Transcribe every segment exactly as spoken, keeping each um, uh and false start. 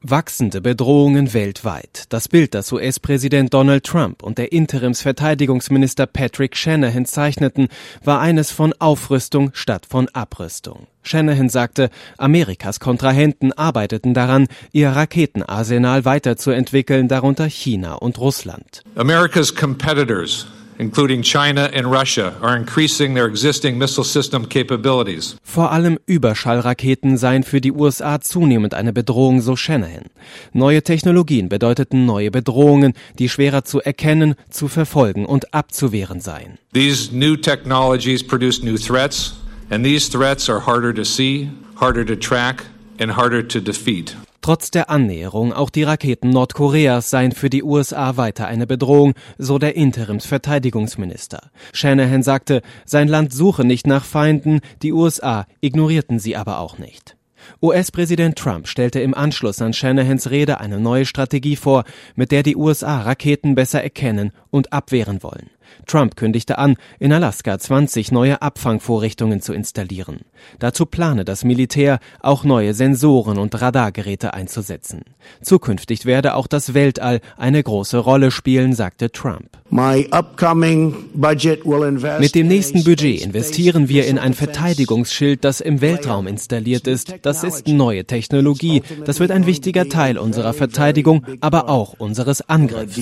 Wachsende Bedrohungen weltweit. Das Bild, das U S-Präsident Donald Trump und der Interimsverteidigungsminister Patrick Shanahan zeichneten, war eines von Aufrüstung statt von Abrüstung. Shanahan sagte, Amerikas Kontrahenten arbeiteten daran, ihr Raketenarsenal weiterzuentwickeln, darunter China und Russland. America's competitors, including China and Russia, are increasing their existing missile system capabilities. Vor allem Überschallraketen seien für die U S A zunehmend eine Bedrohung, so Shanahan. Neue Technologien bedeuteten neue Bedrohungen, die schwerer zu erkennen, zu verfolgen und abzuwehren seien. These new technologies produce new threats, and these threats are harder to see, harder to track, and harder to defeat. Trotz der Annäherung, auch die Raketen Nordkoreas seien für die U S A weiter eine Bedrohung, so der Interimsverteidigungsminister. Shanahan sagte, sein Land suche nicht nach Feinden, die U S A ignorierten sie aber auch nicht. U S-Präsident Trump stellte im Anschluss an Shanahans Rede eine neue Strategie vor, mit der die U S A Raketen besser erkennen und abwehren wollen. Trump kündigte an, in Alaska zwanzig neue Abfangvorrichtungen zu installieren. Dazu plane das Militär, auch neue Sensoren und Radargeräte einzusetzen. Zukünftig werde auch das Weltall eine große Rolle spielen, sagte Trump. My upcoming budget will invest Mit dem nächsten Budget investieren wir in ein Verteidigungsschild, das im Weltraum installiert ist. Das ist neue Technologie. Das wird ein wichtiger Teil unserer Verteidigung, aber auch unseres Angriffs.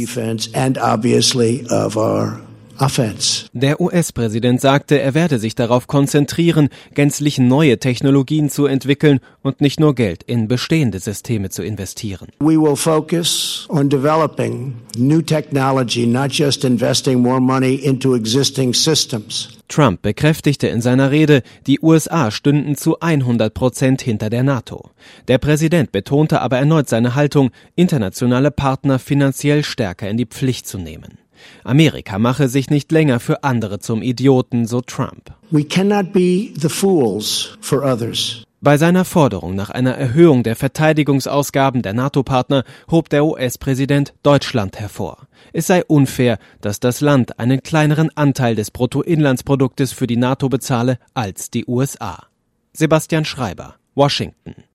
Der U S-Präsident sagte, er werde sich darauf konzentrieren, gänzlich neue Technologien zu entwickeln und nicht nur Geld in bestehende Systeme zu investieren. We will focus on developing new technology, not just investing more money into existing systems. Trump bekräftigte in seiner Rede, die U S A stünden zu hundert Prozent hinter der NATO. Der Präsident betonte aber erneut seine Haltung, internationale Partner finanziell stärker in die Pflicht zu nehmen. Amerika mache sich nicht länger für andere zum Idioten, so Trump. We cannot be the fools for others. Bei seiner Forderung nach einer Erhöhung der Verteidigungsausgaben der NATO-Partner hob der U S-Präsident Deutschland hervor. Es sei unfair, dass das Land einen kleineren Anteil des Bruttoinlandsproduktes für die NATO bezahle als die U S A. Sebastian Schreiber, Washington.